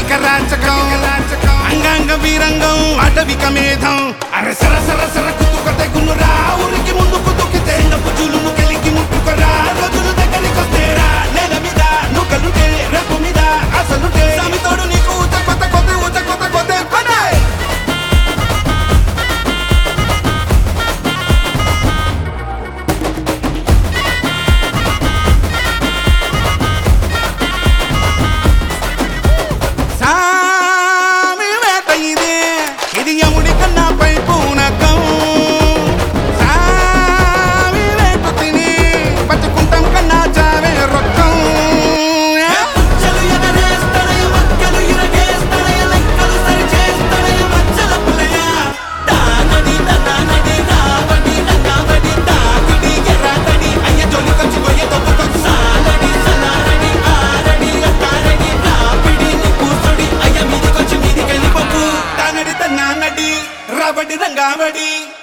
రాచకం అంగాంగ వీరంగం అటవిక మేధం అరే సర సర సర కుతుకతే గునురా ఊరికి ముందుకు దుక్కితే నప్పు జులుము కలిగి ముట్టుకురా రోజులు దగ్గరికి వస్తేరా నేల మీద నుకలుంటే రేపు మీద అసలుంటే సమితోడు నీకు కొత్త కొత్త కొత్త కొత్త కొత్త ఇది యముడి కన్నాపై పూనకం సామి వేటు తిని బతుకుంటాం కన్నా చావే రొక్కం పుచ్చలు ఎగరేస్తాడయ మక్కలు ఇరగేస్తాడయ లెక్కలు సరిచేస్తాడయ మచ్చల పులయ తానడి తనడి రావడి రంగావడి తాకిడి ఎర్రతడి అయ్య జొలికొచ్చి గొయ్య తొక్కుకొచ్చి సాలడి సలారడి ఆరడి అత్తారడి రాపిడి నిప్పుసుడి అయ్య మీదికొచ్చి మీదికెళ్ళిపోకు తానడి తన్నానడి రాబడి రంగావడి